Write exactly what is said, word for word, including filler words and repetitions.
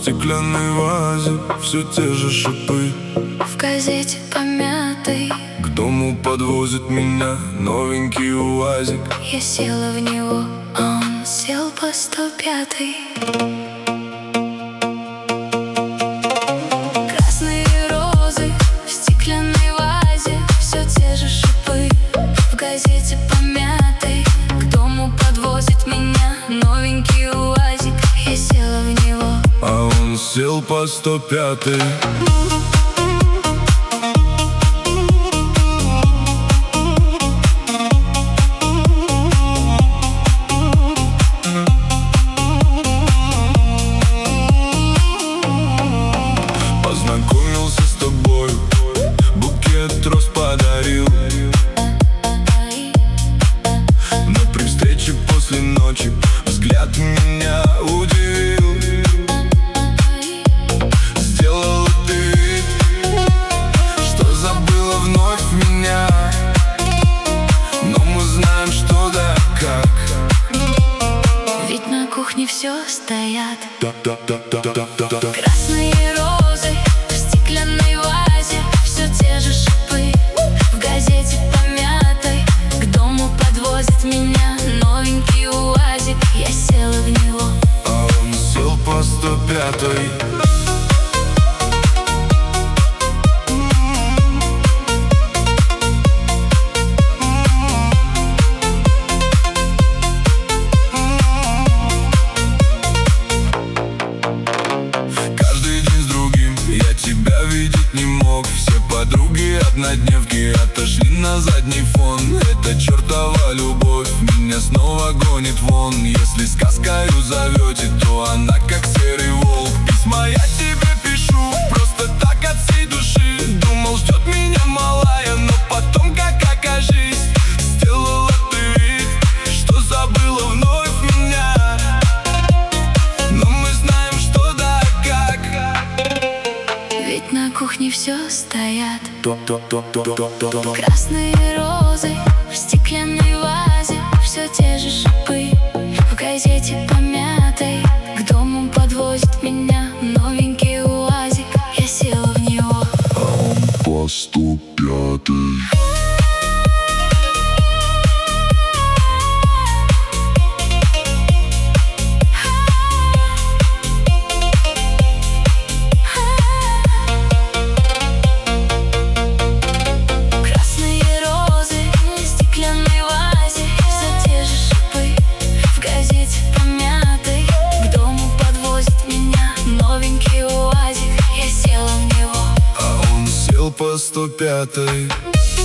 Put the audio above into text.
стеклянной вазе все те же шипы. В газете помятый К дому подвозит меня новенький УАЗик. я села в него, а он сел по сто пятый. Красные розы в стеклянной вазе, все те же шипы. В газете помятый к дому подвозит меня новенький УАЗик. Я села в него, А он сел по сто пятый. Познакомился с тобой, букет роз подарил. Но при встрече после ночи взгляд меня удивил. Сделала ты вид, что забыла вновь меня, но мы знаем, что да как. ведь на кухне все стоят Да-да-да-да-да-да-да. красные розы в стеклянной вазе, все те же шипы. В газете помятой к дому подвозит меня новенький УАЗик. Я села в него, А он сел по сто пятой. Каждый день с другим я тебя видеть не мог. Все подруги однодневки отошли на задний фон. Эта чертова любовь меня снова гонит вон. Если сказкою зовете, то она как серый волк. Письма я тебе пишу просто так от всей души. Думал, ждет меня малая, но потом, как окажись, сделала ты вид, что забыла вновь меня, но мы знаем, что да как. ведь на кухне все стоят То-то-то-то-то-то. красные розы в стеклянной вазе, все те же шипы. В газете помятой к дому подвозит меня новенький УАЗик. Я села в него, По сто пятый. красные розы в стеклянной вазе, все те же шипы. В газете помятой к дому подвозит меня новенький УАЗик. Я села в него, А он сел по сто пятой.